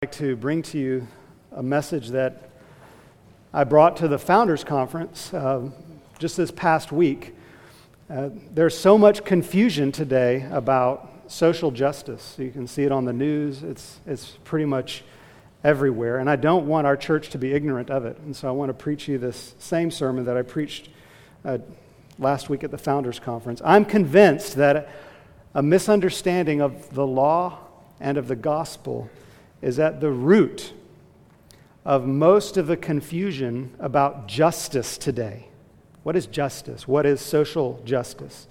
Like to bring to you a message that I brought to the Founders Conference just this past week. There's so much confusion today about social justice. You can see it on the news. It's pretty much everywhere, and I don't want our church to be ignorant of it. And so I want to preach you this same sermon that I preached last week at the Founders Conference. I'm convinced that a misunderstanding of the law and of the gospel is at the root of most of the confusion about justice today. What is justice? What is social justice?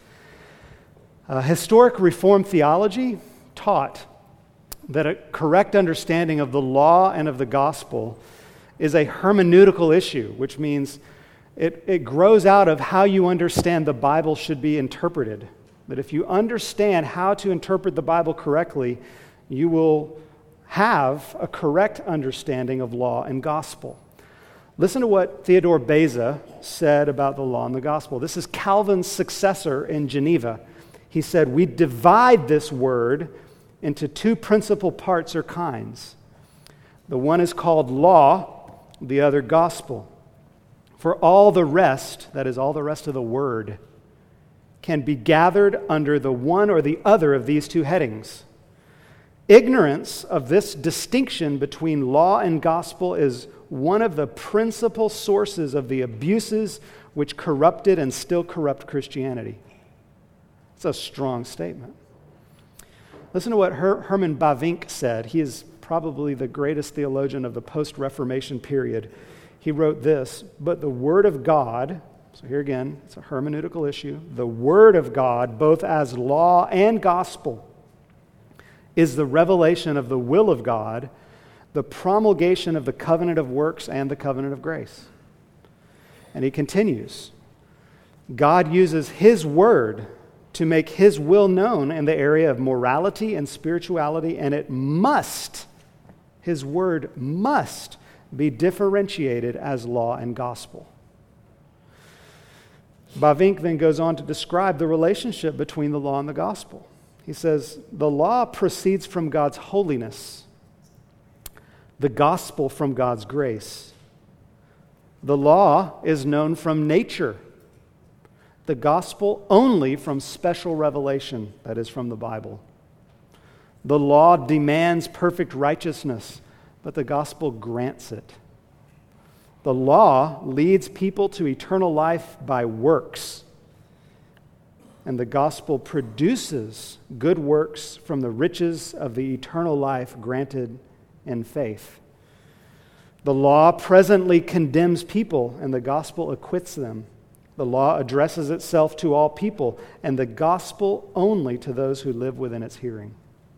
Historic Reformed theology taught that a correct understanding of the law and of the gospel is a hermeneutical issue, which means it grows out of how you understand the Bible should be interpreted. That if you understand how to interpret the Bible correctly, you will have a correct understanding of law and gospel. Listen to what Theodore Beza said about the law and the gospel. This is Calvin's successor in Geneva. He said, "We divide this word into two principal parts or kinds. The one is called law, the other gospel. For all the rest, that is all the rest of the word, can be gathered under the one or the other of these two headings. Ignorance of this distinction between law and gospel is one of the principal sources of the abuses which corrupted and still corrupt Christianity." It's a strong statement. Listen to what Herman Bavinck said. He is probably the greatest theologian of the post-Reformation period. He wrote this, "But the Word of God," so here again, it's a hermeneutical issue, "the Word of God, both as law and gospel, is the revelation of the will of God, the promulgation of the covenant of works and the covenant of grace." And he continues, "God uses His word to make His will known in the area of morality and spirituality, and His word must be differentiated as law and gospel." Bavinck then goes on to describe the relationship between the law and the gospel. He says, "The law proceeds from God's holiness, the gospel from God's grace. The law is known from nature, the gospel only from special revelation, that is, from the Bible. The law demands perfect righteousness, but the gospel grants it. The law leads people to eternal life by works, and the gospel produces good works from the riches of the eternal life granted in faith. The law presently condemns people, and the gospel acquits them. The law addresses itself to all people, and the gospel only to those who live within its hearing."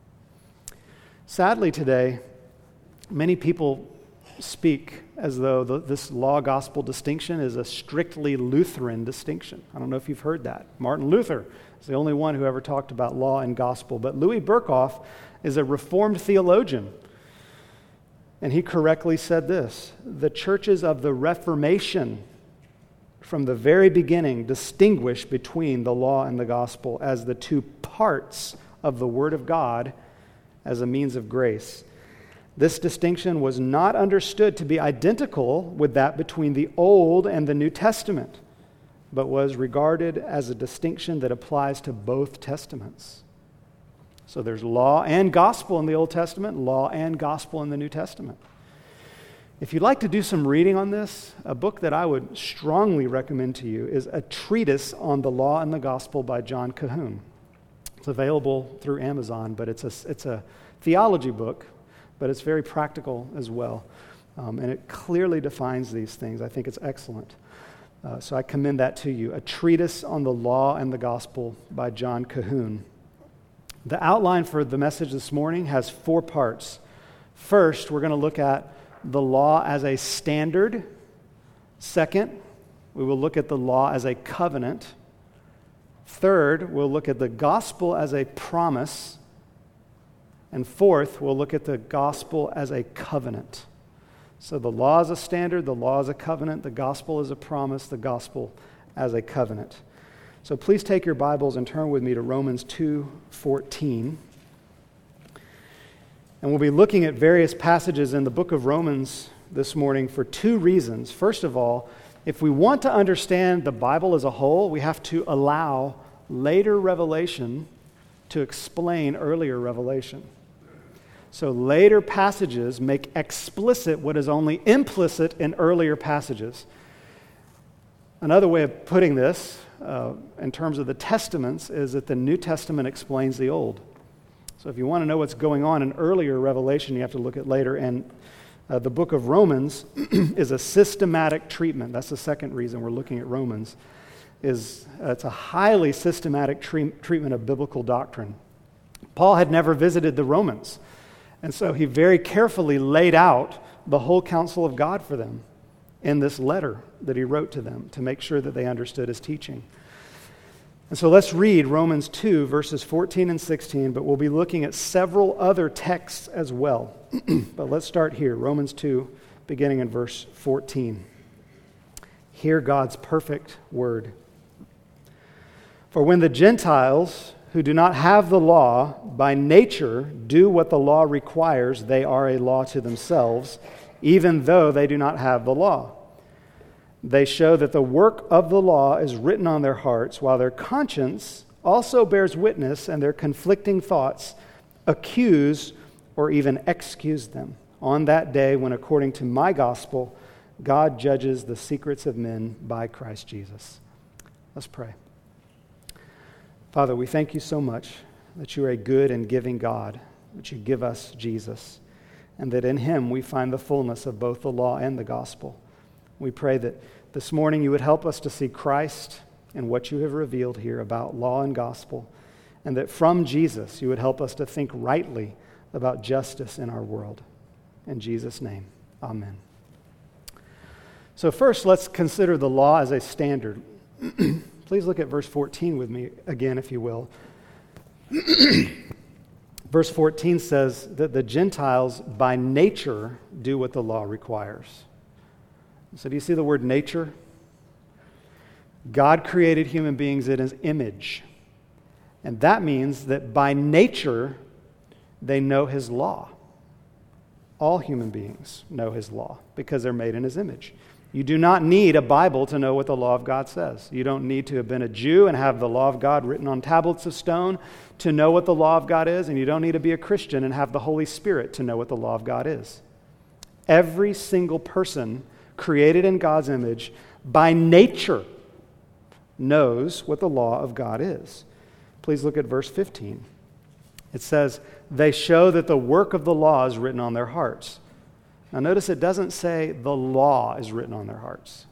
Sadly today, many people speak as though this law-gospel distinction is a strictly Lutheran distinction. I don't know if you've heard that. Martin Luther is the only one who ever talked about law and gospel. But Louis Berkhof is a Reformed theologian, and he correctly said this: "The churches of the Reformation from the very beginning distinguished between the law and the gospel as the two parts of the Word of God as a means of grace. This distinction was not understood to be identical with that between the Old and the New Testament, but was regarded as a distinction that applies to both testaments." So there's law and gospel in the Old Testament, law and gospel in the New Testament. If you'd like to do some reading on this, a book that I would strongly recommend to you is A Treatise on the Law and the Gospel by John Cahoon. It's available through Amazon, but it's a theology book, but it's very practical as well. And it clearly defines these things. I think it's excellent. So I commend that to you. A Treatise on the Law and the Gospel by John Cahoon. The outline for the message this morning has 4 parts. First, we're going to look at the law as a standard. Second, we will look at the law as a covenant. Third, we'll look at the gospel as a promise. And fourth, we'll look at the gospel as a covenant. So the law is a standard, the law is a covenant, the gospel is a promise, the gospel as a covenant. So please take your Bibles and turn with me to Romans 2:14. And we'll be looking at various passages in the book of Romans this morning for two reasons. First of all, if we want to understand the Bible as a whole, we have to allow later revelation to explain earlier revelation. So later passages make explicit what is only implicit in earlier passages. Another way of putting this, in terms of the Testaments, is that the New Testament explains the Old. So if you want to know what's going on in earlier revelation, you have to look at later. And the book of Romans is a systematic treatment. That's the second reason we're looking at Romans. It's a highly systematic treatment of biblical doctrine. Paul had never visited the Romans, and so he very carefully laid out the whole counsel of God for them in this letter that he wrote to them to make sure that they understood his teaching. And so let's read Romans 2, verses 14 and 16, but we'll be looking at several other texts as well. But let's start here, Romans 2, beginning in verse 14. Hear God's perfect word. For when the Gentiles who do not have the law by nature do what the law requires, they are a law to themselves, even though they do not have the law. They show that the work of the law is written on their hearts, while their conscience also bears witness, and their conflicting thoughts accuse or even excuse them on that day when, according to my gospel, God judges the secrets of men by Christ Jesus. Let's pray. Father, we thank you so much that you are a good and giving God, that you give us Jesus, and that in him we find the fullness of both the law and the gospel. We pray that this morning you would help us to see Christ and what you have revealed here about law and gospel, and that from Jesus you would help us to think rightly about justice in our world. In Jesus' name, amen. So first, let's consider the law as a standard. Please look at verse 14 with me again, if you will. Verse 14 says that the Gentiles by nature do what the law requires. So do you see the word nature? God created human beings in his image. And that means that by nature, they know his law. All human beings know his law because they're made in his image. You do not need a Bible to know what the law of God says. You don't need to have been a Jew and have the law of God written on tablets of stone to know what the law of God is, and you don't need to be a Christian and have the Holy Spirit to know what the law of God is. Every single person created in God's image by nature knows what the law of God is. Please look at verse 15. It says, they show that the work of the law is written on their hearts. Now notice it doesn't say the law is written on their hearts.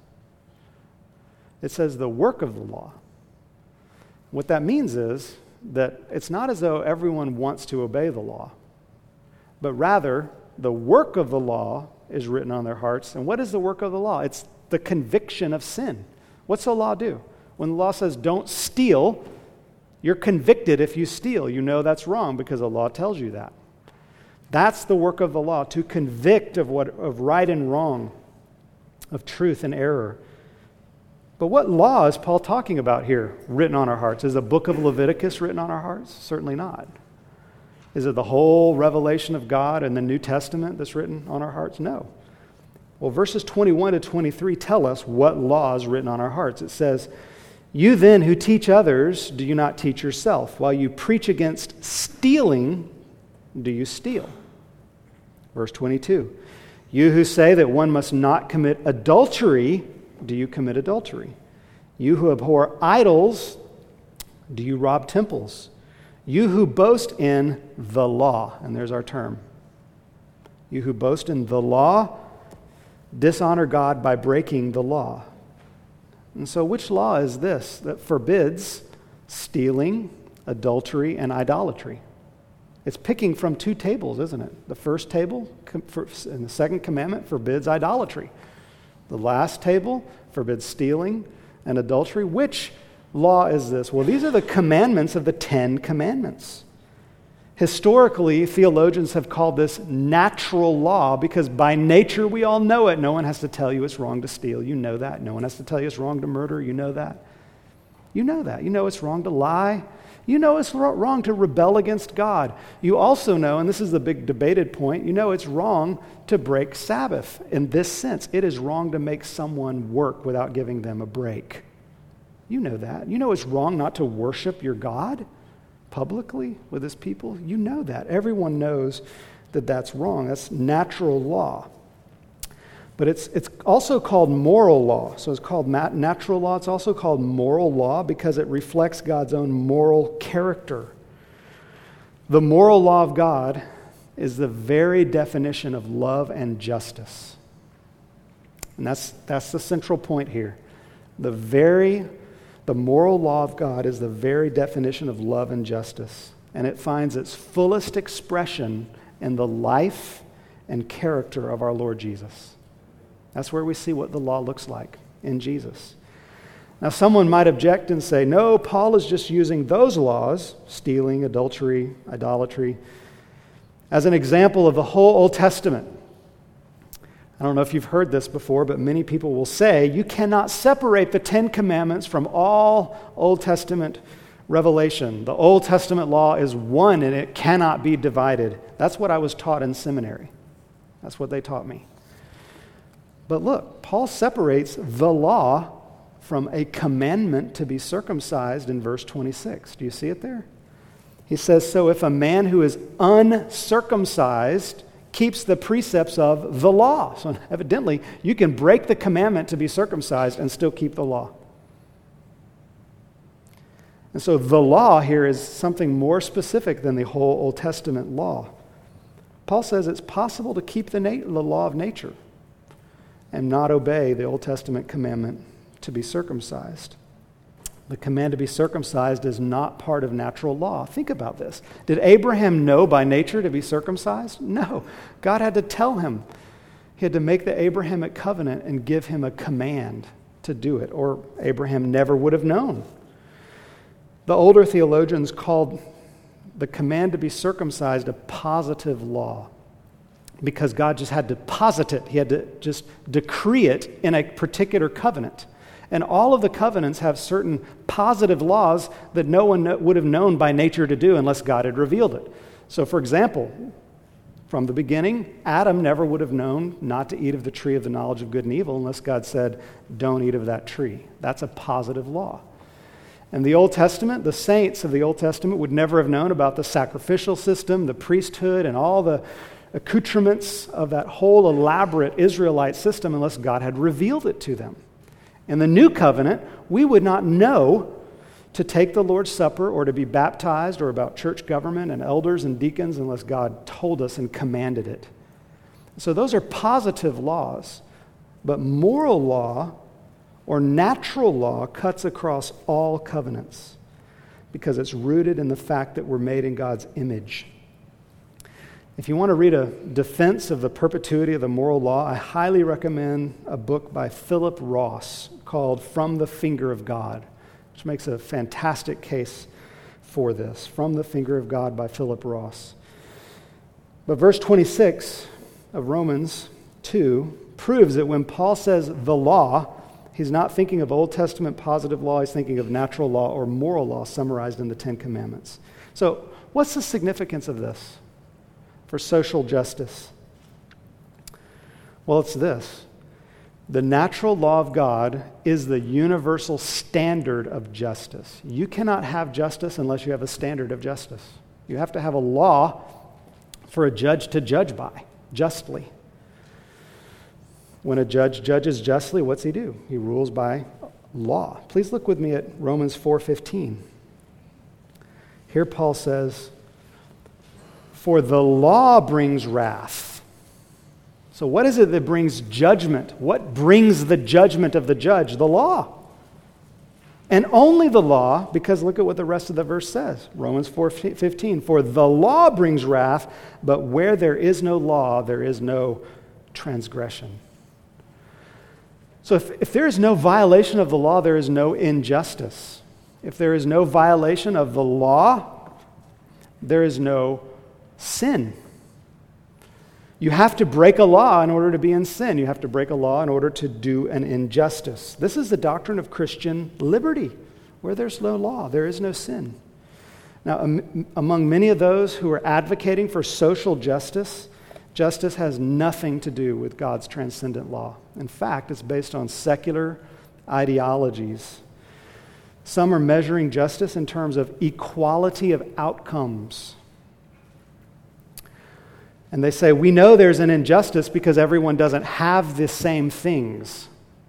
It says the work of the law. What that means is that it's not as though everyone wants to obey the law, but rather the work of the law is written on their hearts. And what is the work of the law? It's the conviction of sin. What's the law do? When the law says don't steal, you're convicted if you steal. You know that's wrong because the law tells you that. That's the work of the law, to convict of right and wrong, of truth and error. But what law is Paul talking about here, written on our hearts? Is the book of Leviticus written on our hearts? Certainly not. Is it the whole revelation of God in the New Testament that's written on our hearts? No. Well, verses 21 to 23 tell us what law is written on our hearts. It says, you then who teach others, do you not teach yourself? While you preach against stealing, do you steal? Verse 22, you who say that one must not commit adultery, do you commit adultery? You who abhor idols, do you rob temples? You who boast in the law, and there's our term. You who boast in the law, dishonor God by breaking the law. And so which law is this that forbids stealing, adultery, and idolatry? It's picking from two tables, isn't it? The first table and the second commandment forbids idolatry. The last table forbids stealing and adultery. Which law is this? Well, these are the commandments of the 10 Commandments. Historically, theologians have called this natural law because by nature we all know it. No one has to tell you it's wrong to steal. You know that. No one has to tell you it's wrong to murder. You know that. You know that. You know it's wrong to lie. You know it's wrong to rebel against God. You also know, and this is the big debated point, you know it's wrong to break Sabbath in this sense. It is wrong to make someone work without giving them a break. You know that. You know it's wrong not to worship your God publicly with his people. You know that. Everyone knows that that's wrong. That's natural law. But it's also called moral law. So it's called natural law. It's also called moral law because it reflects God's own moral character. The moral law of God is the very definition of love and justice. And that's the central point here. The moral law of God is the very definition of love and justice. And it finds its fullest expression in the life and character of our Lord Jesus. That's where we see what the law looks like in Jesus. Now, someone might object and say, no, Paul is just using those laws, stealing, adultery, idolatry, as an example of the whole Old Testament. I don't know if you've heard this before, but many people will say you cannot separate the Ten Commandments from all Old Testament revelation. The Old Testament law is one and it cannot be divided. That's what I was taught in seminary. That's what they taught me. But look, Paul separates the law from a commandment to be circumcised in verse 26. Do you see it there? He says, so if a man who is uncircumcised keeps the precepts of the law. So evidently, you can break the commandment to be circumcised and still keep the law. And so the law here is something more specific than the whole Old Testament law. Paul says it's possible to keep the law of nature and not obey the Old Testament commandment to be circumcised. The command to be circumcised is not part of natural law. Think about this. Did Abraham know by nature to be circumcised? No. God had to tell him. He had to make the Abrahamic covenant and give him a command to do it, or Abraham never would have known. The older theologians called the command to be circumcised a positive law, because God just had to posit it. He had to just decree it in a particular covenant. And all of the covenants have certain positive laws that no one would have known by nature to do unless God had revealed it. So, for example, from the beginning, Adam never would have known not to eat of the tree of the knowledge of good and evil unless God said, don't eat of that tree. That's a positive law. In the Old Testament, the saints of the Old Testament would never have known about the sacrificial system, the priesthood, and all the accoutrements of that whole elaborate Israelite system unless God had revealed it to them. In the New Covenant, we would not know to take the Lord's Supper or to be baptized or about church government and elders and deacons unless God told us and commanded it. So those are positive laws, but moral law or natural law cuts across all covenants because it's rooted in the fact that we're made in God's image. If you want to read a defense of the perpetuity of the moral law, I highly recommend a book by Philip Ross called From the Finger of God, which makes a fantastic case for this. From the Finger of God by Philip Ross. But verse 26 of Romans 2 proves that when Paul says the law, he's not thinking of Old Testament positive law, he's thinking of natural law or moral law summarized in the Ten Commandments. So what's the significance of this for social justice? Well, it's this. The natural law of God is the universal standard of justice. You cannot have justice unless you have a standard of justice. You have to have a law for a judge to judge by, justly. When a judge judges justly, what's he do? He rules by law. Please look with me at Romans 4:15. Here Paul says, for the law brings wrath. So what is it that brings judgment? What brings the judgment of the judge? The law. And only the law, because look at what the rest of the verse says. Romans 4:15. For the law brings wrath, but where there is no law, there is no transgression. So if there is no violation of the law, there is no injustice. If there is no violation of the law, there is no sin. You have to break a law in order to be in sin. You have to break a law in order to do an injustice. This is the doctrine of Christian liberty. Where there's no law, there is no sin. Now, among many of those who are advocating for social justice, justice has nothing to do with God's transcendent law. In fact, it's based on secular ideologies. Some are measuring justice in terms of equality of outcomes. And they say, we know there's an injustice because everyone doesn't have the same things.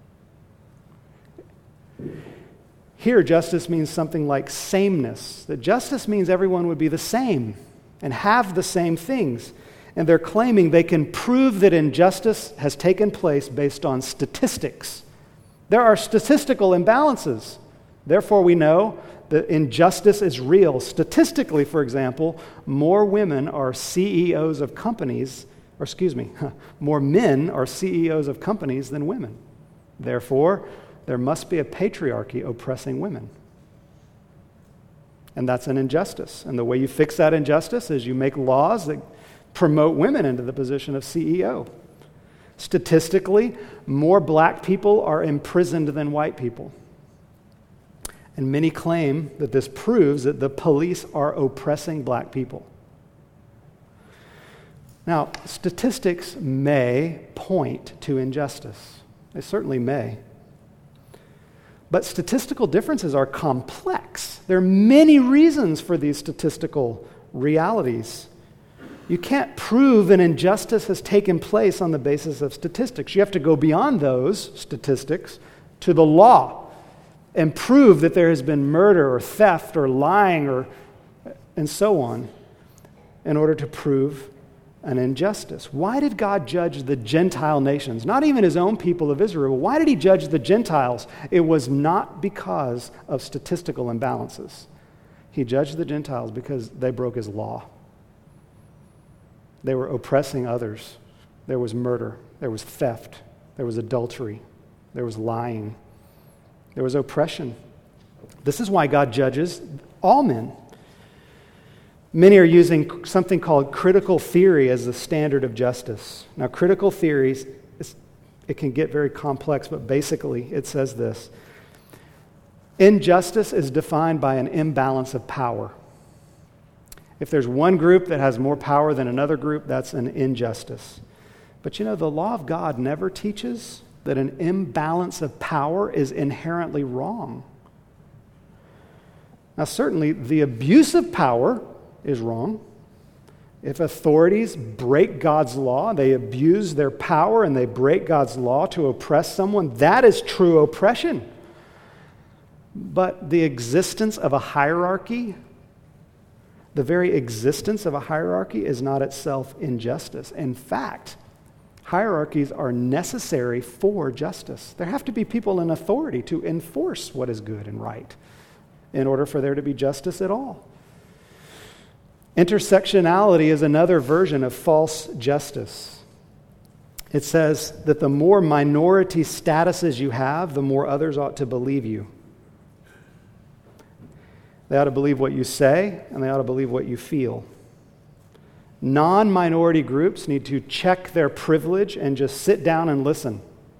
Here, justice means something like sameness. That justice means everyone would be the same and have the same things. And they're claiming they can prove that injustice has taken place based on statistics. There are statistical imbalances. Therefore, we know that injustice is real. Statistically, for example, more women are CEOs of companies, more men are CEOs of companies than women. Therefore, there must be a patriarchy oppressing women. And that's an injustice. And the way you fix that injustice is you make laws that promote women into the position of CEO. Statistically, more black people are imprisoned than white people. And many claim that this proves that the police are oppressing black people. Now, statistics may point to injustice. They certainly may. But statistical differences are complex. There are many reasons for these statistical realities. You can't prove an injustice has taken place on the basis of statistics. You have to go beyond those statistics to the law and prove that there has been murder or theft or lying and so on in order to prove an injustice. Why did God judge the Gentile nations? Not even his own people of Israel. Why did he judge the Gentiles? It was not because of statistical imbalances. He judged the Gentiles because they broke his law. They were oppressing others. There was murder. There was theft. There was adultery. There was lying. There was oppression. This is why God judges all men. Many are using something called critical theory as the standard of justice. Now, critical theories, it can get very complex, but basically it says this. Injustice is defined by an imbalance of power. If there's one group that has more power than another group, that's an injustice. But the law of God never teaches that an imbalance of power is inherently wrong. Now, certainly, the abuse of power is wrong. If authorities break God's law, they abuse their power and they break God's law to oppress someone, that is true oppression. But the existence of a hierarchy, the very existence of a hierarchy is not itself injustice. In fact, hierarchies are necessary for justice. There have to be people in authority to enforce what is good and right in order for there to be justice at all. Intersectionality is another version of false justice. It says that the more minority statuses you have, the more others ought to believe you. They ought to believe what you say, and they ought to believe what you feel. Non-minority groups need to check their privilege and just sit down and listen.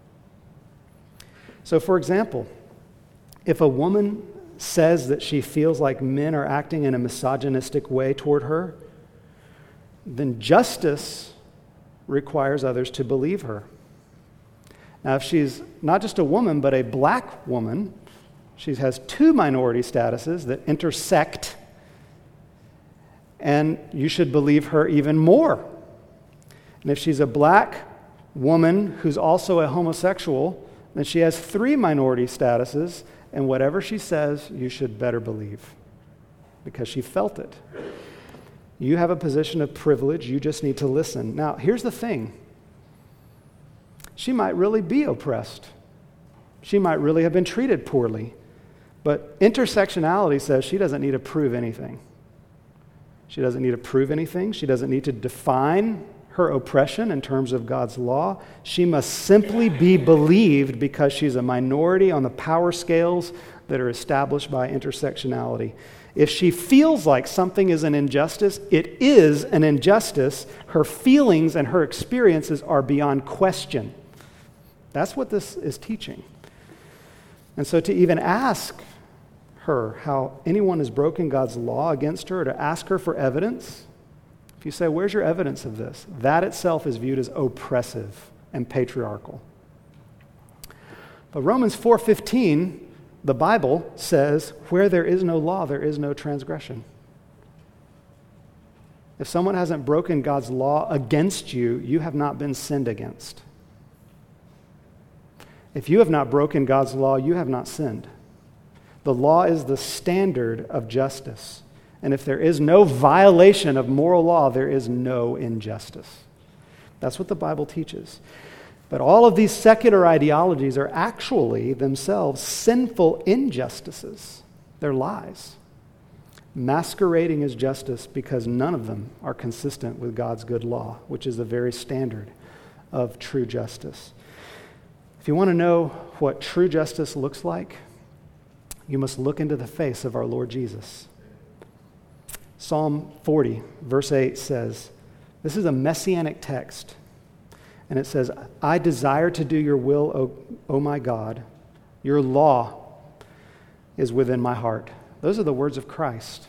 So, for example, if a woman says that she feels like men are acting in a misogynistic way toward her, then justice requires others to believe her. Now, if she's not just a woman, but a black woman, she has two minority statuses that intersect, and you should believe her even more. And if she's a black woman who's also a homosexual, then she has three minority statuses, and whatever she says, you should better believe, because she felt it. You have a position of privilege, you just need to listen. Now, here's the thing. She might really be oppressed. She might really have been treated poorly. But intersectionality says she doesn't need to prove anything. She doesn't need to prove anything. She doesn't need to define her oppression in terms of God's law. She must simply be believed because she's a minority on the power scales that are established by intersectionality. If she feels like something is an injustice, it is an injustice. Her feelings and her experiences are beyond question. That's what this is teaching. And so to even ask her how anyone has broken God's law against her, or to ask her for evidence, if you say, where's your evidence of this? That itself is viewed as oppressive and patriarchal. But Romans 4:15, the Bible says, where there is no law, there is no transgression. If someone hasn't broken God's law against you, you have not been sinned against. If you have not broken God's law, you have not sinned. The law is the standard of justice. And if there is no violation of moral law, there is no injustice. That's what the Bible teaches. But all of these secular ideologies are actually themselves sinful injustices. They're lies, masquerading as justice because none of them are consistent with God's good law, which is the very standard of true justice. If you want to know what true justice looks like, you must look into the face of our Lord Jesus. Psalm 40, verse 8 says, this is a messianic text, and it says, I desire to do your will, O my God. Your law is within my heart. Those are the words of Christ.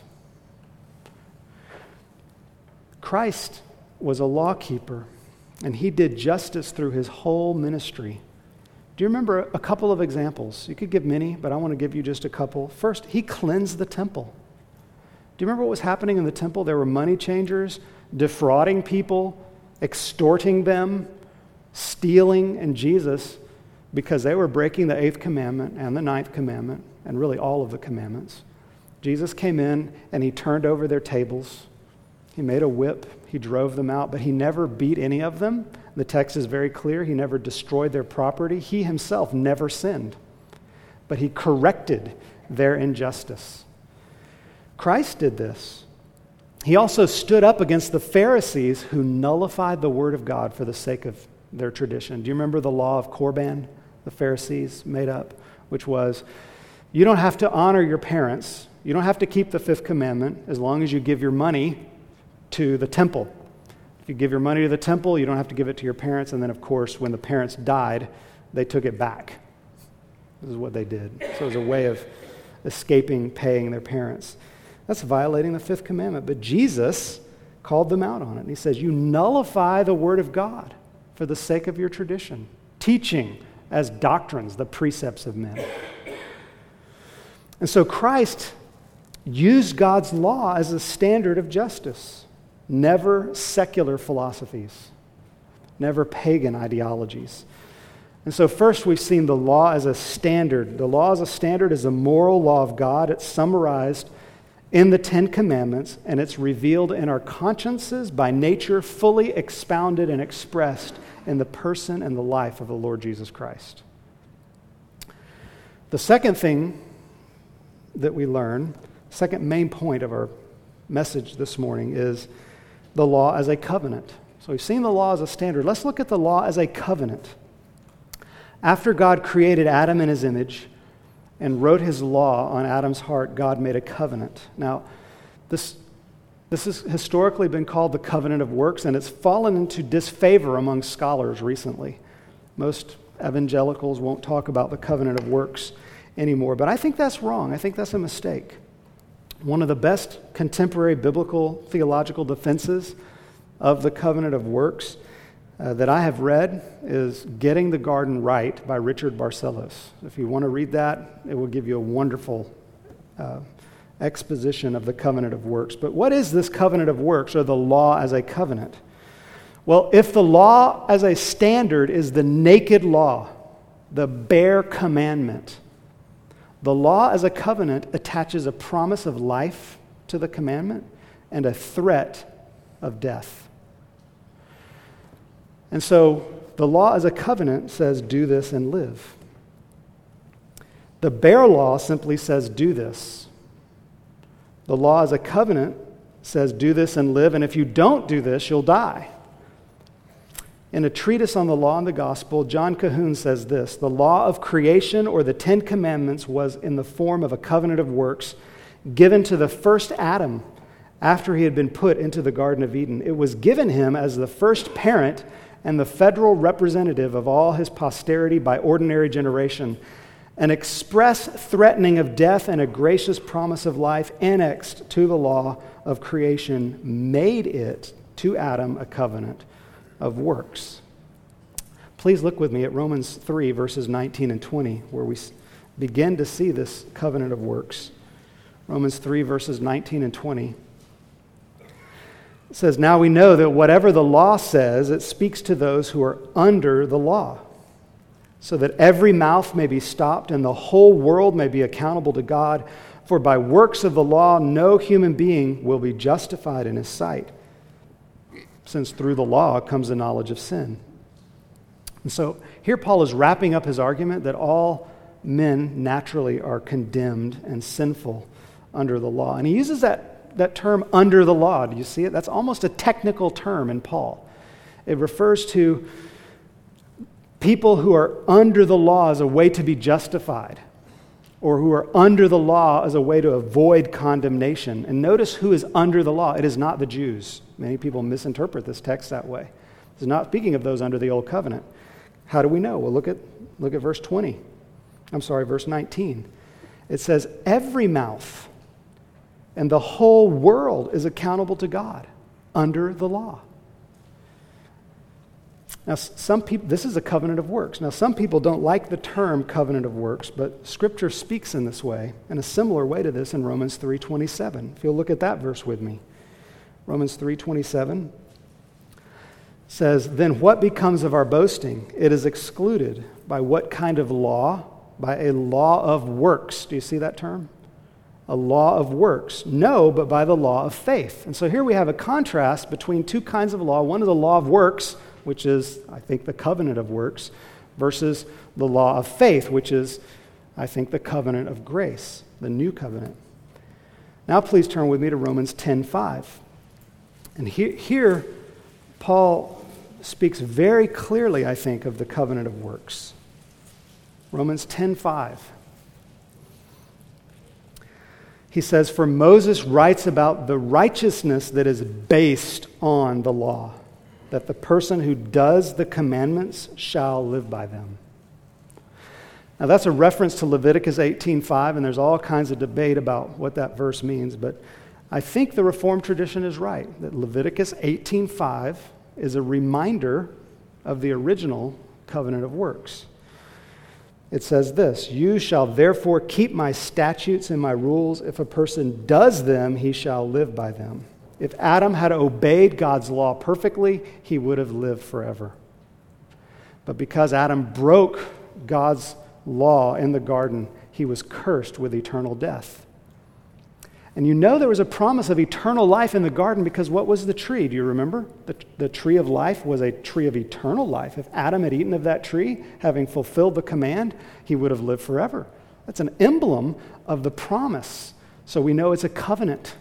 Christ was a law keeper, and he did justice through his whole ministry. Do you remember a couple of examples? You could give many, but I want to give you just a couple. First, he cleansed the temple. Do you remember what was happening in the temple? There were money changers defrauding people, extorting them, stealing, and Jesus, because they were breaking the 8th commandment and the 9th commandment, and really all of the commandments. Jesus came in and he turned over their tables. He made a whip. He drove them out, but he never beat any of them. The text is very clear. He never destroyed their property. He himself never sinned, but he corrected their injustice. Christ did this. He also stood up against the Pharisees who nullified the word of God for the sake of their tradition. Do you remember the law of Korban the Pharisees made up, which was, you don't have to honor your parents. You don't have to keep the 5th commandment as long as you give your money to the temple. If you give your money to the temple, you don't have to give it to your parents. And then, of course, when the parents died, they took it back. This is what they did. So it was a way of escaping paying their parents. That's violating the 5th commandment. But Jesus called them out on it. And he says, you nullify the word of God for the sake of your tradition, teaching as doctrines the precepts of men. And so Christ used God's law as a standard of justice. Never secular philosophies, never pagan ideologies. And so first we've seen the law as a standard. The law as a standard is a moral law of God. It's summarized in the 10 Commandments, and it's revealed in our consciences by nature, fully expounded and expressed in the person and the life of the Lord Jesus Christ. The second thing that we learn, second main point of our message this morning, is the law as a covenant. So we've seen the law as a standard. Let's look at the law as a covenant. After God created Adam in his image and wrote his law on Adam's heart, God made a covenant. Now, this has historically been called the covenant of works, and it's fallen into disfavor among scholars recently. Most evangelicals won't talk about the covenant of works anymore, but I think that's wrong. I think that's a mistake. One of the best contemporary biblical theological defenses of the covenant of works that I have read is Getting the Garden Right by Richard Barcellos. If you want to read that, it will give you a wonderful exposition of the covenant of works. But what is this covenant of works, or the law as a covenant? Well, if the law as a standard is the naked law, the bare commandment, the law as a covenant attaches a promise of life to the commandment and a threat of death. And so the law as a covenant says, do this and live. The bare law simply says, do this. The law as a covenant says, do this and live, and if you don't do this, you'll die. In a treatise on the law and the gospel, John Cahoon says this: the law of creation, or the 10 Commandments, was in the form of a covenant of works given to the first Adam after he had been put into the Garden of Eden. It was given him as the first parent and the federal representative of all his posterity by ordinary generation. an express threatening of death and a gracious promise of life annexed to the law of creation made it, to Adam, a covenant of works. Please look with me at Romans 3, verses 19 and 20, where we begin to see this covenant of works. Romans 3, verses 19 and 20. It says, "Now we know that whatever the law says, it speaks to those who are under the law, so that every mouth may be stopped and the whole world may be accountable to God. For by works of the law, no human being will be justified in his sight, since through the law comes the knowledge of sin." And so here Paul is wrapping up his argument that all men naturally are condemned and sinful under the law. And he uses that term, under the law. Do you see it? That's almost a technical term in Paul. It refers to people who are under the law as a way to be justified, or who are under the law as a way to avoid condemnation. And notice who is under the law. It is not the Jews. Many people misinterpret this text that way. It's not speaking of those under the old covenant. How do we know? Well, look at verse 20. Verse 19. It says, every mouth and the whole world is accountable to God under the law. Now, some people, this is a covenant of works. Now, some people don't like the term covenant of works, but Scripture speaks in this way, in a similar way to this in Romans 3:27. If you'll look at that verse with me. Romans 3:27 says, "Then what becomes of our boasting? It is excluded. By what kind of law? By a law of works." Do you see that term? A law of works. No, but by the law of faith. And so here we have a contrast between two kinds of law. One is the law of works, which is, I think, the covenant of works, versus the law of faith, which is, I think, the covenant of grace, the new covenant. Now please turn with me to Romans 10:5. And here Paul speaks very clearly, I think, of the covenant of works. Romans 10:5. He says, "For Moses writes about the righteousness that is based on the law, that the person who does the commandments shall live by them." Now that's a reference to Leviticus 18:5, and there's all kinds of debate about what that verse means, but I think the Reformed tradition is right, that Leviticus 18:5 is a reminder of the original covenant of works. It says this, "You shall therefore keep my statutes and my rules. If a person does them, he shall live by them." If Adam had obeyed God's law perfectly, he would have lived forever. But because Adam broke God's law in the garden, he was cursed with eternal death. And you know there was a promise of eternal life in the garden because what was the tree? Do you remember? The tree of life was a tree of eternal life. If Adam had eaten of that tree, having fulfilled the command, he would have lived forever. That's an emblem of the promise. So we know it's a covenant.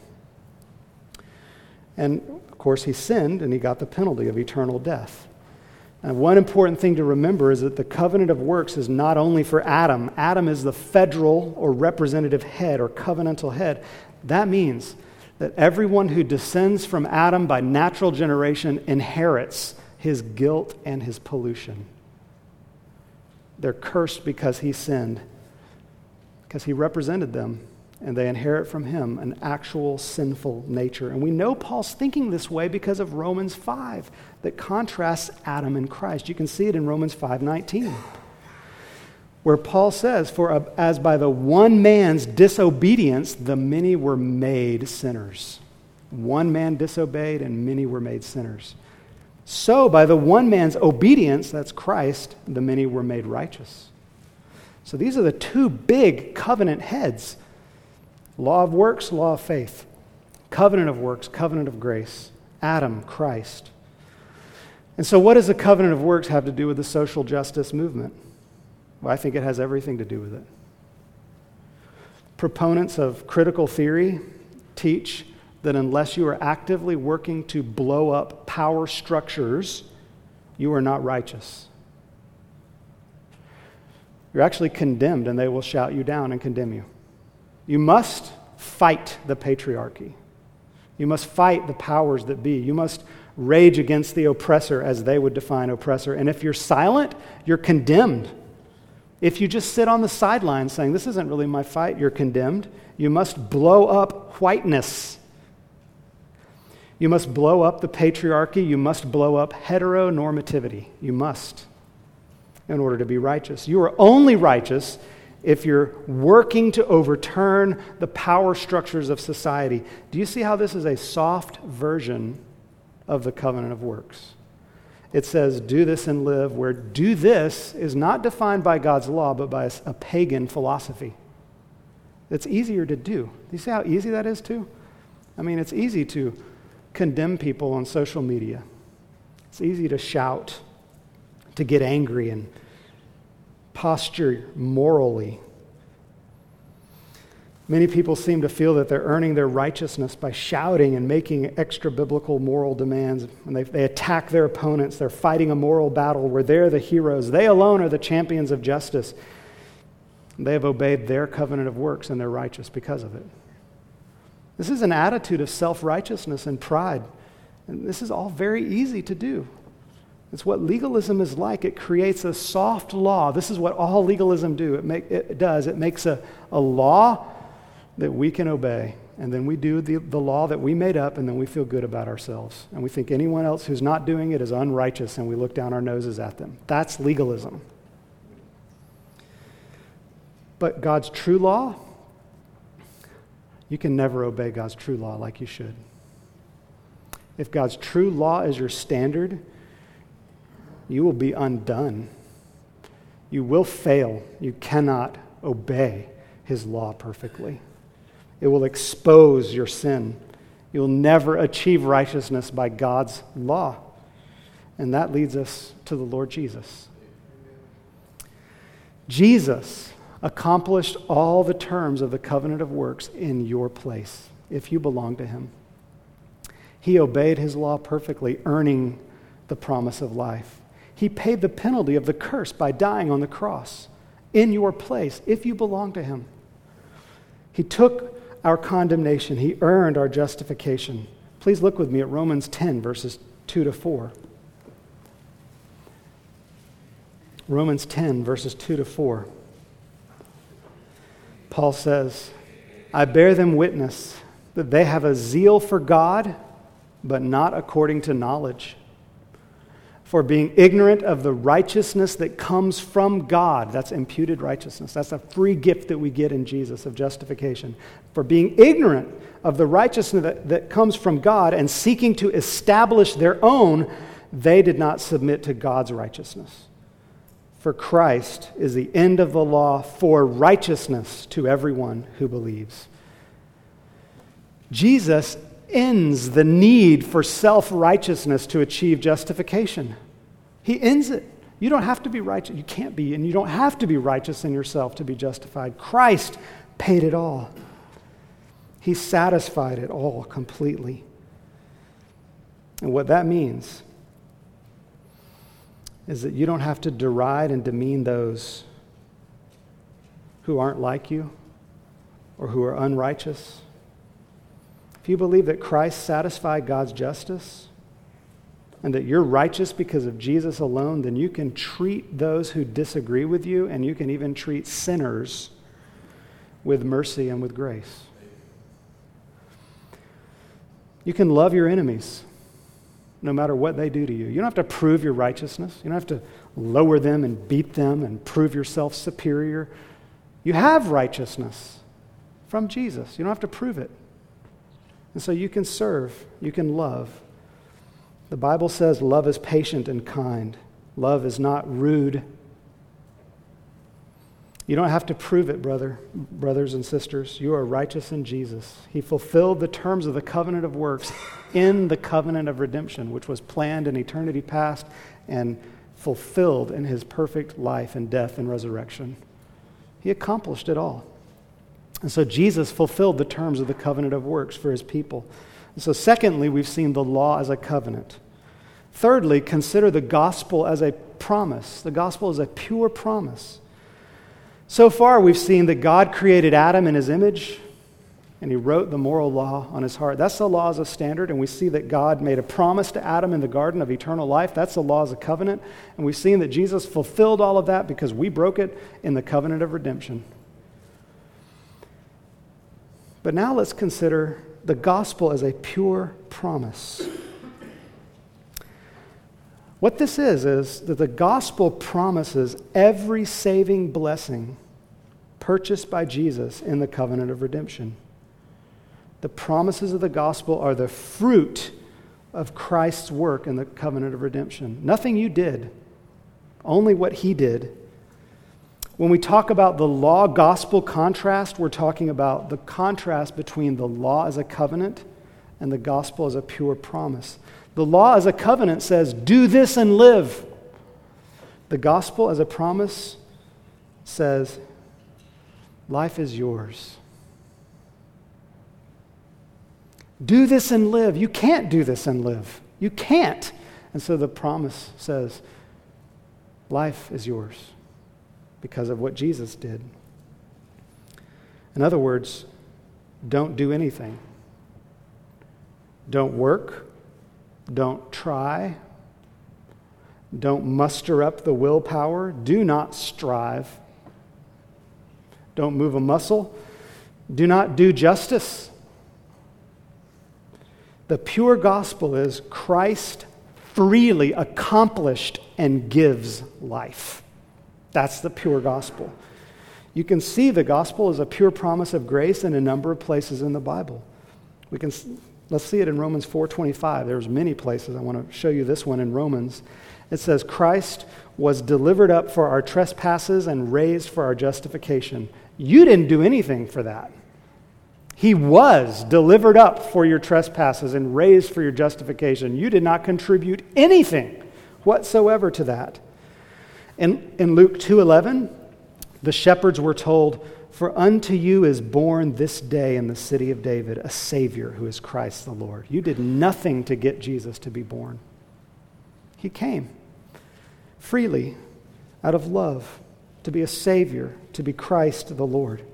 And of course he sinned and he got the penalty of eternal death. And one important thing to remember is that the covenant of works is not only for Adam. Adam is the federal or representative head or covenantal head. That means that everyone who descends from Adam by natural generation inherits his guilt and his pollution. They're cursed because he sinned, because he represented them, and they inherit from him an actual sinful nature. And we know Paul's thinking this way because of Romans 5 that contrasts Adam and Christ. You can see it in Romans 5:19. Where Paul says, "For as by the one man's disobedience, the many were made sinners." One man disobeyed and many were made sinners. So by the one man's obedience, that's Christ, the many were made righteous. So these are the two big covenant heads. Law of works, law of faith. Covenant of works, covenant of grace. Adam, Christ. And so what does the covenant of works have to do with the social justice movement? Well, I think it has everything to do with it. Proponents of critical theory teach that unless you are actively working to blow up power structures, you are not righteous. You're actually condemned, and they will shout you down and condemn you. You must fight the patriarchy. You must fight the powers that be. You must rage against the oppressor as they would define oppressor. And if you're silent, you're condemned. If you just sit on the sidelines saying, this isn't really my fight, you're condemned. You must blow up whiteness. You must blow up the patriarchy. You must blow up heteronormativity. You must, in order to be righteous. You are only righteous if you're working to overturn the power structures of society. Do you see how this is a soft version of the covenant of works? It says, do this and live, where do this is not defined by God's law, but by a pagan philosophy. It's easier to do. Do you see how easy that is too? I mean, it's easy to condemn people on social media. It's easy to shout, to get angry and posture morally. Many people seem to feel that they're earning their righteousness by shouting and making extra-biblical moral demands. And they attack their opponents. They're fighting a moral battle where they're the heroes. They alone are the champions of justice. They have obeyed their covenant of works, and they're righteous because of it. This is an attitude of self-righteousness and pride. And this is all very easy to do. It's what legalism is like. It creates a soft law. This is what all legalism does. It makes a law that we can obey. And then we do the law that we made up, and then we feel good about ourselves. And we think anyone else who's not doing it is unrighteous, and we look down our noses at them. That's legalism. But God's true law, you can never obey God's true law like you should. If God's true law is your standard, you will be undone. You will fail. You cannot obey His law perfectly. It will expose your sin. You'll never achieve righteousness by God's law. And that leads us to the Lord Jesus. Jesus accomplished all the terms of the covenant of works in your place, if you belong to Him. He obeyed His law perfectly, earning the promise of life. He paid the penalty of the curse by dying on the cross in your place, if you belong to Him. He took our condemnation. He earned our justification. Please look with me at Romans 10, verses 2 to 4. Romans 10, verses 2 to 4. Paul says, I bear them witness that they have a zeal for God, but not according to knowledge. For being ignorant of the righteousness that comes from God, that's imputed righteousness. That's a free gift that we get in Jesus of justification. For being ignorant of the righteousness that comes from God and seeking to establish their own, they did not submit to God's righteousness. For Christ is the end of the law for righteousness to everyone who believes. Jesus ends the need for self-righteousness to achieve justification. He ends it. You don't have to be righteous. You can't be, and you don't have to be righteous in yourself to be justified. Christ paid it all. He satisfied it all completely. And what that means is that you don't have to deride and demean those who aren't like you or who are unrighteous. If you believe that Christ satisfied God's justice and that you're righteous because of Jesus alone, then you can treat those who disagree with you, and you can even treat sinners with mercy and with grace. You can love your enemies no matter what they do to you. You don't have to prove your righteousness. You don't have to lower them and beat them and prove yourself superior. You have righteousness from Jesus. You don't have to prove it. And so you can serve, you can love. The Bible says love is patient and kind. Love is not rude. You don't have to prove it, brothers and sisters. You are righteous in Jesus. He fulfilled the terms of the covenant of works in the covenant of redemption, which was planned in eternity past and fulfilled in His perfect life and death and resurrection. He accomplished it all. And so Jesus fulfilled the terms of the covenant of works for His people. And so secondly, we've seen the law as a covenant. Thirdly, consider the gospel as a promise. The gospel is a pure promise. So far, we've seen that God created Adam in His image. and he wrote the moral law on his heart. That's the law as a standard, and we see that God made a promise to Adam in the garden of eternal life. That's the law as a covenant, and we've seen that Jesus fulfilled all of that because we broke it in the covenant of redemption. But now let's consider the gospel as a pure promise. What this is that the gospel promises every saving blessing purchased by Jesus in the covenant of redemption. The promises of the gospel are the fruit of Christ's work in the covenant of redemption. Nothing you did, only what he did. When we talk about the law-gospel contrast, we're talking about the contrast between the law as a covenant and the gospel as a pure promise. The law as a covenant says, do this and live. The gospel as a promise says, life is yours. Do this and live. You can't do this and live. You can't. And so the promise says, life is yours because of what Jesus did. In other words, don't do anything. Don't work. Don't try. Don't muster up the willpower. Do not strive. Don't move a muscle. Do not do justice. The pure gospel is Christ freely accomplished and gives life. That's the pure gospel. You can see the gospel as a pure promise of grace in a number of places in the Bible. Let's see it in Romans 4:25. There's many places. I want to show you this one in Romans. It says, Christ was delivered up for our trespasses and raised for our justification. You didn't do anything for that. He was delivered up for your trespasses and raised for your justification. You did not contribute anything whatsoever to that. In Luke 2:11, the shepherds were told, for unto you is born this day in the city of David a Savior who is Christ the Lord. You did nothing to get Jesus to be born. He came freely out of love to be a Savior, to be Christ the Lord.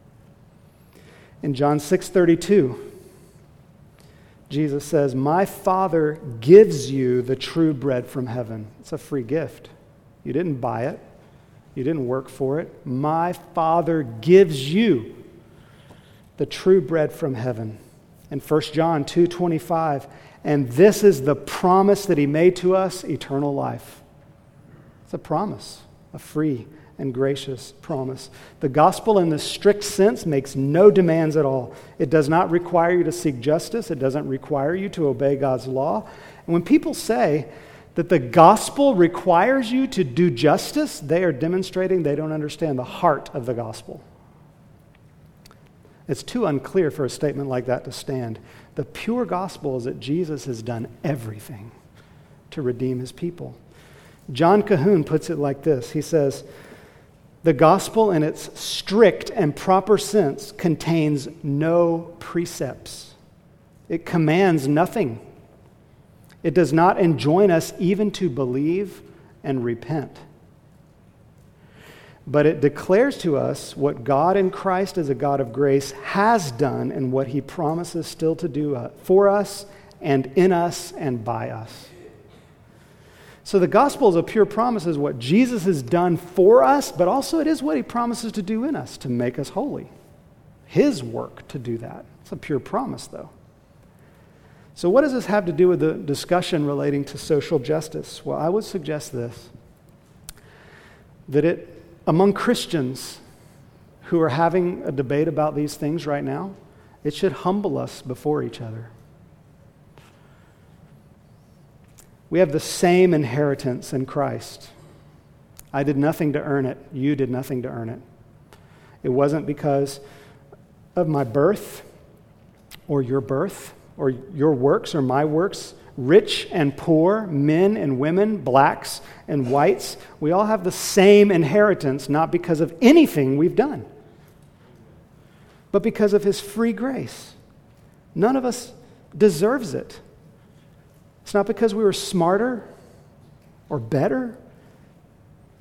In John 6:32, Jesus says, my Father gives you the true bread from heaven. It's a free gift. You didn't buy it. You didn't work for it. My Father gives you the true bread from heaven. In 1 John 2:25, and this is the promise that he made to us, eternal life. It's a promise, a free and gracious promise. The gospel in the strict sense makes no demands at all. It does not require you to seek justice. It doesn't require you to obey God's law. And when people say that the gospel requires you to do justice, they are demonstrating they don't understand the heart of the gospel. It's too unclear for a statement like that to stand. The pure gospel is that Jesus has done everything to redeem his people. John Cahoon puts it like this. He says, the gospel in its strict and proper sense contains no precepts. It commands nothing. It does not enjoin us even to believe and repent. But it declares to us what God in Christ as a God of grace has done and what he promises still to do for us and in us and by us. So the gospel is a pure promise is what Jesus has done for us, but also it is what he promises to do in us, to make us holy. His work to do that. It's a pure promise, though. So what does this have to do with the discussion relating to social justice? Well, I would suggest this, that among Christians who are having a debate about these things right now, it should humble us before each other. We have the same inheritance in Christ. I did nothing to earn it. You did nothing to earn it. It wasn't because of my birth or your works or my works. Rich and poor, men and women, blacks and whites, we all have the same inheritance, not because of anything we've done, but because of his free grace. None of us deserves it. It's not because we were smarter or better.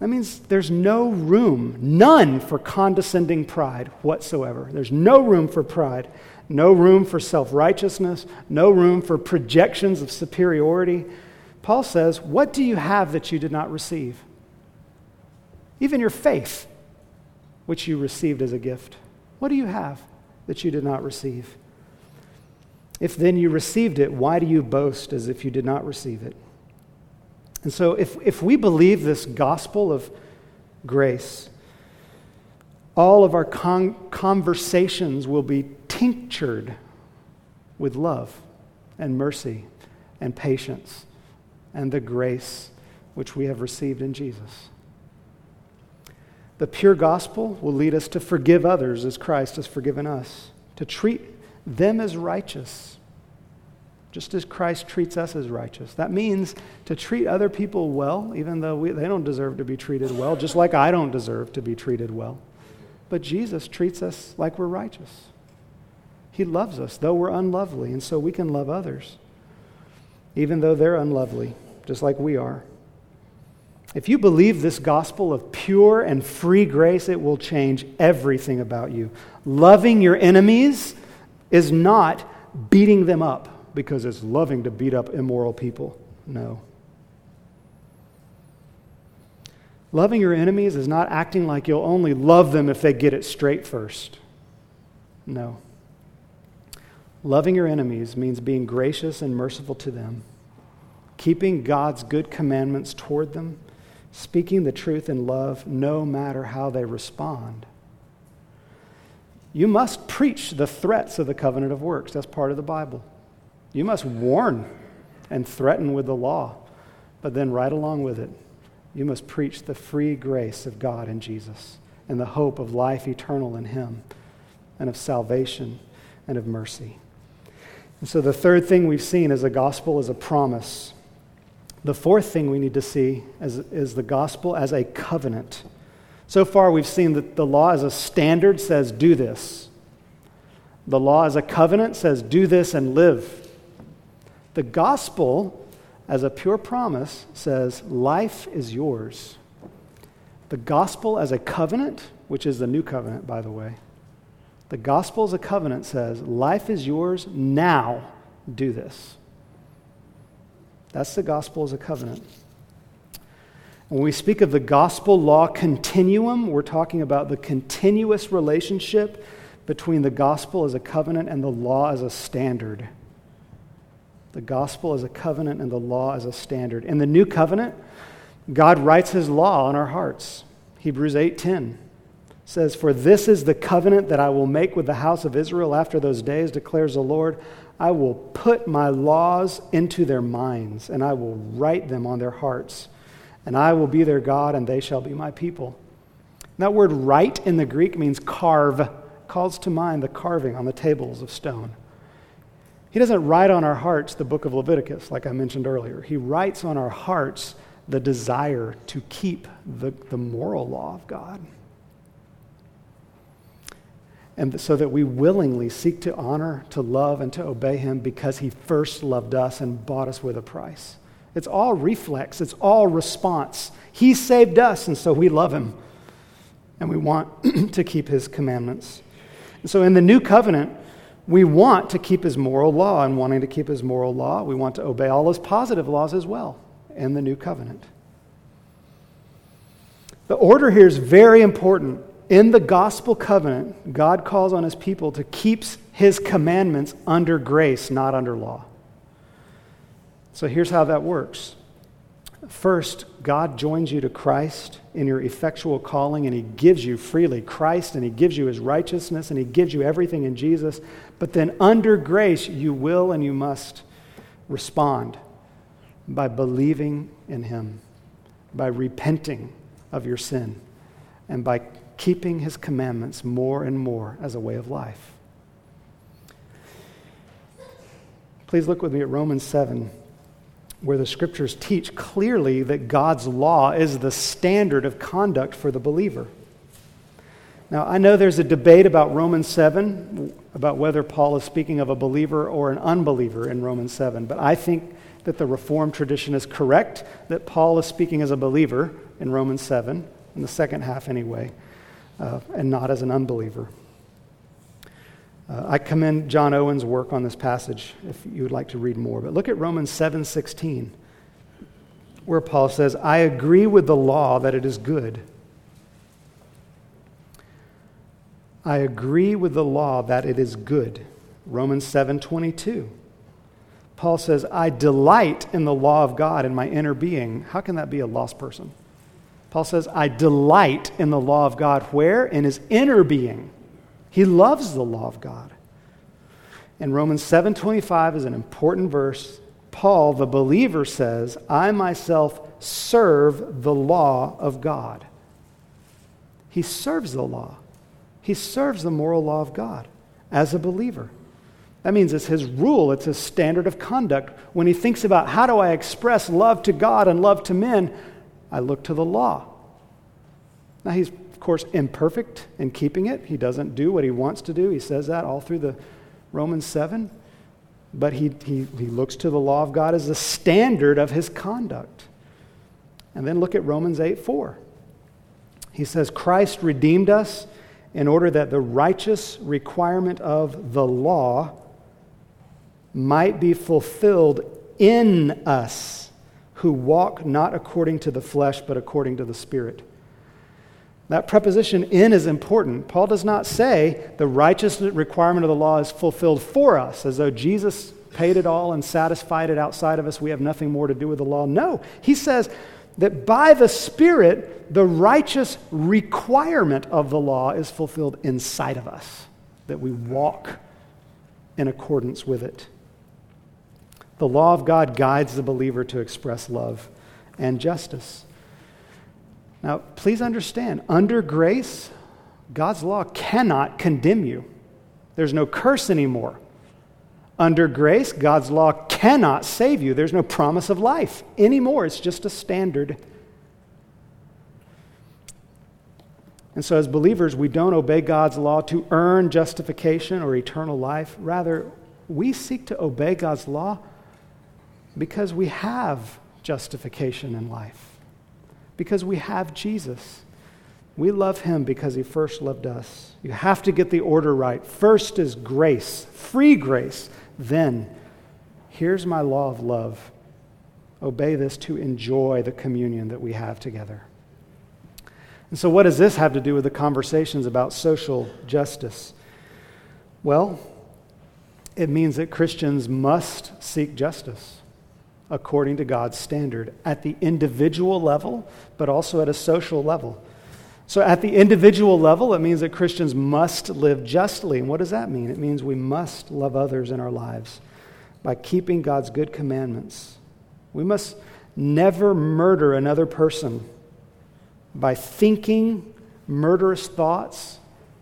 That means there's no room, none for condescending pride whatsoever. There's no room for pride, no room for self-righteousness, no room for projections of superiority. Paul says, what do you have that you did not receive? Even your faith, which you received as a gift. What do you have that you did not receive? If then you received it, why do you boast as if you did not receive it? And so if we believe this gospel of grace, all of our conversations will be tinctured with love and mercy and patience and the grace which we have received in Jesus. The pure gospel will lead us to forgive others as Christ has forgiven us, to treat them as righteous, just as Christ treats us as righteous. That means to treat other people well, even though they don't deserve to be treated well, just like I don't deserve to be treated well. But Jesus treats us like we're righteous. He loves us, though we're unlovely, and so we can love others, even though they're unlovely, just like we are. If you believe this gospel of pure and free grace, it will change everything about you. Loving your enemies is not beating them up because it's loving to beat up immoral people. No. Loving your enemies is not acting like you'll only love them if they get it straight first. No. Loving your enemies means being gracious and merciful to them, keeping God's good commandments toward them, speaking the truth in love no matter how they respond. You must preach the threats of the covenant of works. That's part of the Bible. You must warn and threaten with the law, but then right along with it, you must preach the free grace of God in Jesus and the hope of life eternal in Him and of salvation and of mercy. And so the third thing we've seen is the gospel as a promise. The fourth thing we need to see is the gospel as a covenant. So far we've seen that the law as a standard says, do this. The law as a covenant says, do this and live. The gospel as a pure promise says, life is yours. The gospel as a covenant, which is the new covenant, by the way, the gospel as a covenant says, life is yours, now do this. That's the gospel as a covenant. When we speak of the gospel law continuum, we're talking about the continuous relationship between the gospel as a covenant and the law as a standard. The gospel as a covenant and the law as a standard. In the new covenant, God writes His law on our hearts. Hebrews 8:10 says, "For this is the covenant that I will make with the house of Israel after those days, declares the Lord. I will put my laws into their minds, and I will write them on their hearts. And I will be their God, and they shall be my people." And that word write in the Greek means carve. Calls to mind the carving on the tables of stone. He doesn't write on our hearts the book of Leviticus, like I mentioned earlier. He writes on our hearts the desire to keep the moral law of God. And so that we willingly seek to honor, to love, and to obey Him because He first loved us and bought us with a price. It's all reflex. It's all response. He saved us, and so we love Him. And we want to keep His commandments. And so in the new covenant, we want to keep His moral law, and wanting to keep His moral law, we want to obey all His positive laws as well in the new covenant. The order here is very important. In the gospel covenant, God calls on His people to keep His commandments under grace, not under law. So here's how that works. First, God joins you to Christ in your effectual calling, and He gives you freely Christ, and He gives you His righteousness, and He gives you everything in Jesus. But then under grace, you will and you must respond by believing in Him, by repenting of your sin, and by keeping His commandments more and more as a way of life. Please look with me at Romans 7. Where the scriptures teach clearly that God's law is the standard of conduct for the believer. Now, I know there's a debate about Romans 7, about whether Paul is speaking of a believer or an unbeliever in Romans 7, but I think that the Reformed tradition is correct, that Paul is speaking as a believer in Romans 7, in the second half anyway, and not as an unbeliever. I commend John Owen's work on this passage if you would like to read more. But look at Romans 7:16, where Paul says, I agree with the law that it is good. I agree with the law that it is good. Romans 7:22. Paul says, I delight in the law of God in my inner being. How can that be a lost person? Paul says, I delight in the law of God. Where? In his inner being. He loves the law of God. And Romans 7:25 is an important verse. Paul, the believer, says, I myself serve the law of God. He serves the law. He serves the moral law of God as a believer. That means it's his rule, it's his standard of conduct. When he thinks about how do I express love to God and love to men, I look to the law. Now he's, of course, imperfect in keeping it. He doesn't do what he wants to do. He says that all through the Romans 7. But he looks to the law of God as the standard of his conduct. And then look at Romans 8:4. He says, Christ redeemed us in order that the righteous requirement of the law might be fulfilled in us who walk not according to the flesh but according to the Spirit. That preposition in is important. Paul does not say the righteous requirement of the law is fulfilled for us, as though Jesus paid it all and satisfied it outside of us. We have nothing more to do with the law. No, he says that by the Spirit, the righteous requirement of the law is fulfilled inside of us, that we walk in accordance with it. The law of God guides the believer to express love and justice. Now, please understand, under grace, God's law cannot condemn you. There's no curse anymore. Under grace, God's law cannot save you. There's no promise of life anymore. It's just a standard. And so as believers, we don't obey God's law to earn justification or eternal life. Rather, we seek to obey God's law because we have justification in life. Because we have Jesus. We love him because he first loved us. You have to get the order right. First is grace, free grace. Then, here's my law of love. Obey this to enjoy the communion that we have together. And so what does this have to do with the conversations about social justice? Well, it means that Christians must seek justice according to God's standard at the individual level, but also at a social level. So at the individual level, it means that Christians must live justly. And what does that mean? It means we must love others in our lives by keeping God's good commandments. We must never murder another person by thinking murderous thoughts,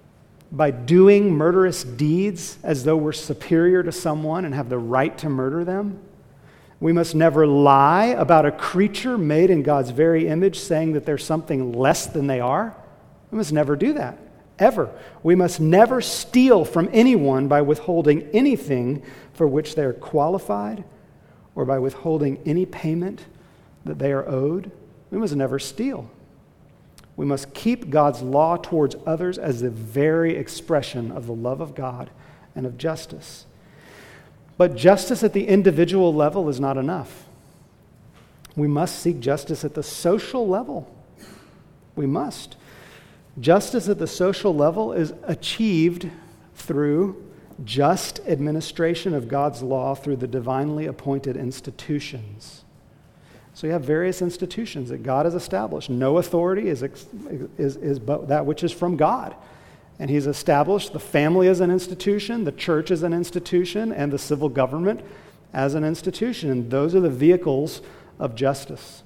by doing murderous deeds as though we're superior to someone and have the right to murder them. We must never lie about a creature made in God's very image, saying that they're something less than they are. We must never do that, ever. We must never steal from anyone by withholding anything for which they are qualified or by withholding any payment that they are owed. We must never steal. We must keep God's law towards others as the very expression of the love of God and of justice. But justice at the individual level is not enough. We must seek justice at the social level. We must. Justice at the social level is achieved through just administration of God's law through the divinely appointed institutions. So you have various institutions that God has established. No authority is but that which is from God. And he's established the family as an institution, the church as an institution, and the civil government as an institution. And those are the vehicles of justice.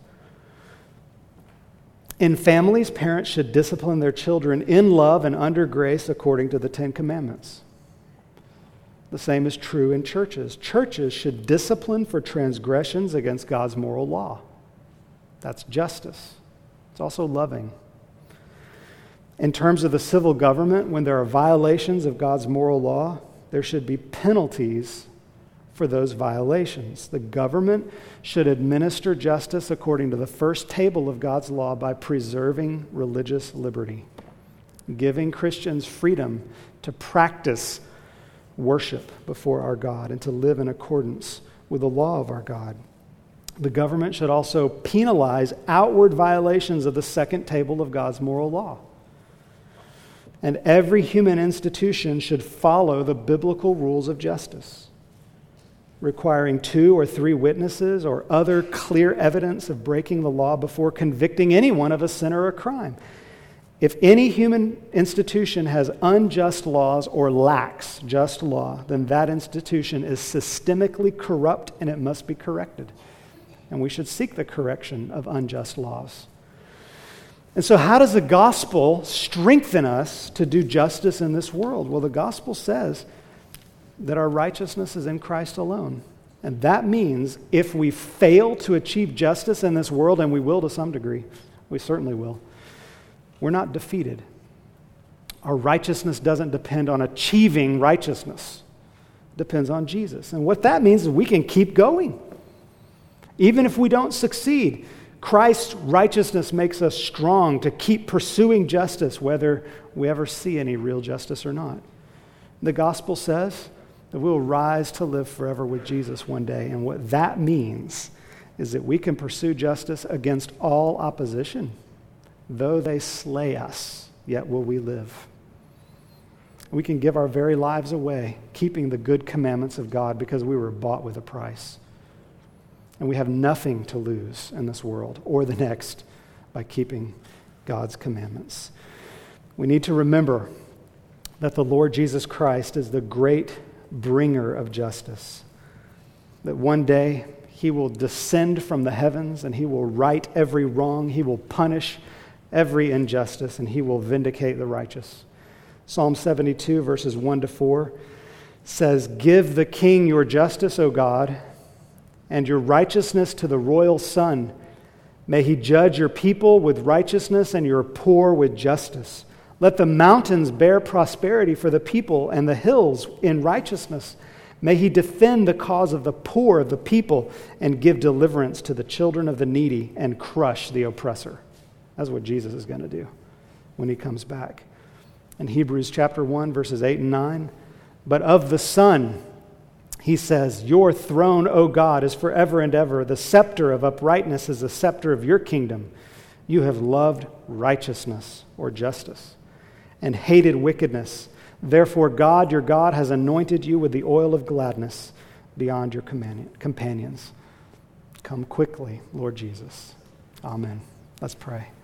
In families, parents should discipline their children in love and under grace according to the Ten Commandments. The same is true in churches. Churches should discipline for transgressions against God's moral law. That's justice. It's also loving. In terms of the civil government, when there are violations of God's moral law, there should be penalties for those violations. The government should administer justice according to the first table of God's law by preserving religious liberty, giving Christians freedom to practice worship before our God and to live in accordance with the law of our God. The government should also penalize outward violations of the second table of God's moral law. And every human institution should follow the biblical rules of justice, requiring 2 or 3 witnesses or other clear evidence of breaking the law before convicting anyone of a sin or a crime. If any human institution has unjust laws or lacks just law, then that institution is systemically corrupt and it must be corrected. And we should seek the correction of unjust laws. And so how does the gospel strengthen us to do justice in this world? Well, the gospel says that our righteousness is in Christ alone. And that means if we fail to achieve justice in this world, and we will to some degree, we certainly will, we're not defeated. Our righteousness doesn't depend on achieving righteousness. It depends on Jesus. And what that means is we can keep going. Even if we don't succeed, Christ's righteousness makes us strong to keep pursuing justice, whether we ever see any real justice or not. The gospel says that we'll rise to live forever with Jesus one day. And what that means is that we can pursue justice against all opposition. Though they slay us, yet will we live. We can give our very lives away, keeping the good commandments of God because we were bought with a price. And we have nothing to lose in this world or the next by keeping God's commandments. We need to remember that the Lord Jesus Christ is the great bringer of justice. That one day he will descend from the heavens and he will right every wrong. He will punish every injustice and he will vindicate the righteous. Psalm 72 verses 1-4 says, "Give the king your justice, O God, and your righteousness to the royal son. May he judge your people with righteousness and your poor with justice. Let the mountains bear prosperity for the people and the hills in righteousness. May he defend the cause of the poor of the people and give deliverance to the children of the needy and crush the oppressor." That's what Jesus is going to do when he comes back. In Hebrews chapter 1, verses 8 and 9, "But of the Son, he says, your throne, O God, is forever and ever. The scepter of uprightness is the scepter of your kingdom. You have loved righteousness," or justice, "and hated wickedness. Therefore God, your God, has anointed you with the oil of gladness beyond your companions. Come quickly, Lord Jesus." Amen. Let's pray.